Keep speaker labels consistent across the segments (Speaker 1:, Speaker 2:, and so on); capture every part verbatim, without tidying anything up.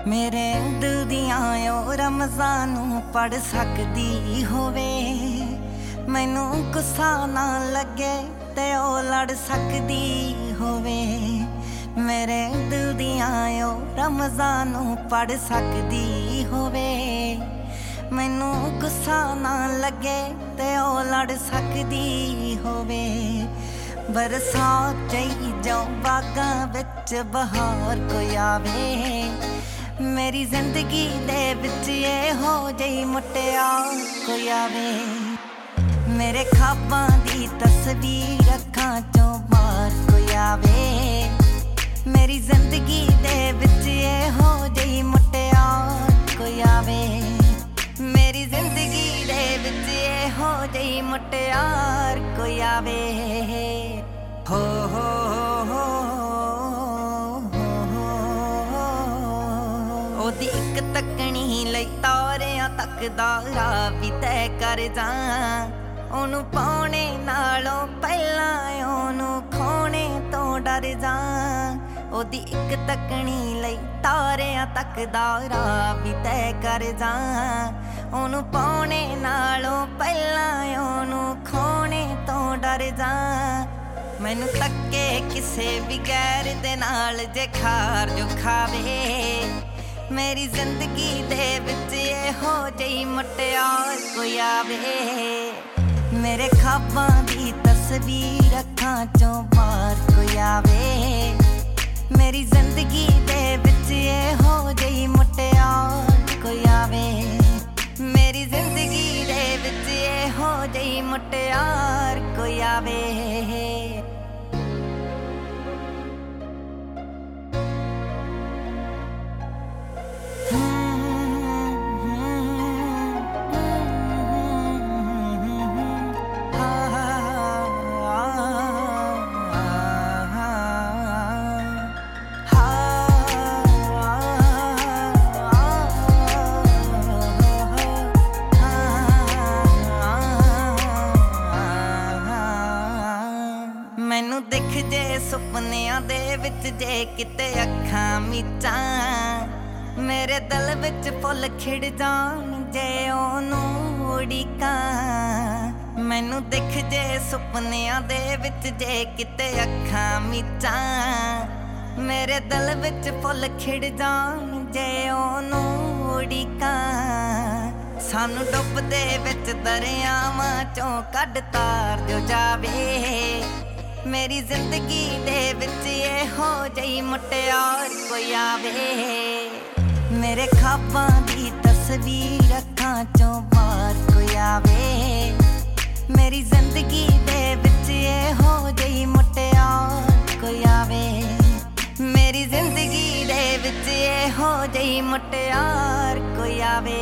Speaker 1: मेरे दिल दियां ओ रमज़ानू पढ़ सकदी होवे, मैनू गुस्सा ना लगे ते ओ लड़ सकदी होवे। मेरे दिल दियां ओ रमज़ानू पढ़ सकदी होवे, मैनू गुस्सा ना लगे ते ओ लड़ सकदी होवे। बरसात चई जाओ बागां विच बहार कोई आवे, मेरी जिंदगी दे विच ये हो जई मुटियार कोई आवे। मेरे ख्वाबां दी तस्वीर अखां चों बाहर कोई आवे, मेरी जिंदगी दे विच ये हो जई मुटियार कोई आवे। मेरी जिंदगी दे विच ये हो जई मुटियार कोई आवे। हो हो हो ओदी इक तकनी लई तारियां तक दा राह भी तय कर जा, ओनू पाउणे नालों पहलां ओनू खोणे तो डर जा। ओदी इक तकनी लई तारियां तक दा राह भी तय कर जा, ओनू पाउणे नालों पहलां ओनू खोणे तो डर जा। मैनू तक्के किसे भी गैर दे नाल जे खार जो खावे, मेरी जिंदगी दे विच ये हो जई मुटियार कोई आवे। मेरे ख्वाबां दी तस्वीर अखां चों बाहर कोई आवे, मेरी जिंदगी दे विच ये हो जई मुटियार कोई आवे। मेरी जिंदगी दे विच ये हो जई मुटियार कोई आवे। मैनू दिख जे सुपनियां दे विच जे किते अखां मीचां, मेरे दिल विच फुल खिड़ जान जे ओनू उड़ीकां। मैनू दिख जे सुपनियां दे विच जे किते अखां मीचां, मेरे दिल विच फुल खिड़ जान जे ओनू उड़ीकां। सानू डुबदे विच दरियावां चों कढ तार जो जावे, मेरी जिंदगी दे विच ये हो जई मुटियार कोई आवे। मेरे ख्वाबां दी तस्वीर अखां चों बाहर कोई आवे, मेरी जिंदगी दे विच ये हो जई मुटियार कोई आवे। मेरी जिंदगी दे विच ये हो जई मुटियार कोई आवे।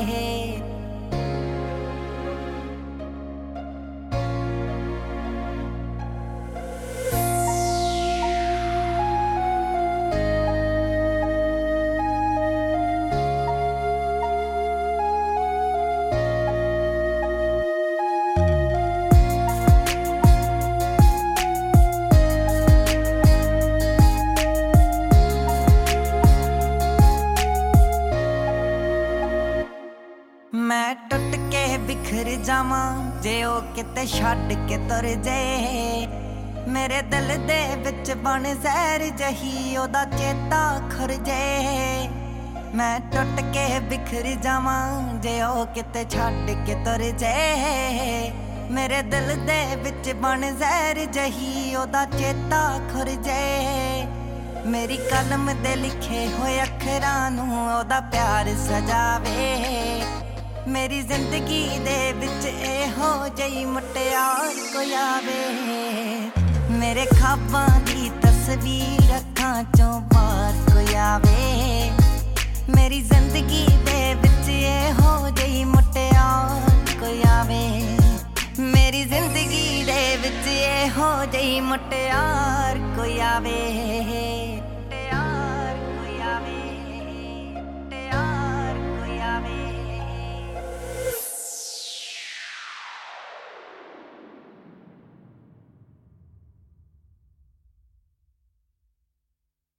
Speaker 1: मैं टुट के बिखर जावां जे ओ किते छड्ड के तुर जे, मेरे दिल दे विच बन जहर जही ओदा चेता खुर जे। मैं टुट के बिखर जावां जे ओ किते छड्ड के तुर जे, मेरे दिल दे विच बन जहर जही ओदा चेता खुर जे। मेरी कलम दे लिखे होए अखरां नूं ओदा प्यार सजावे, मेरी जिंदगी दे विच ए हो जई मुटियार कोई आवे। मेरे ख्वाबां दी तस्वीर अखां चों बाहर कोई आवे, मेरी जिंदगी दे विच ए हो जई मुटियार कोई आवे। मेरी जिंदगी दे विच ए हो जई मुटियार कोई आवे।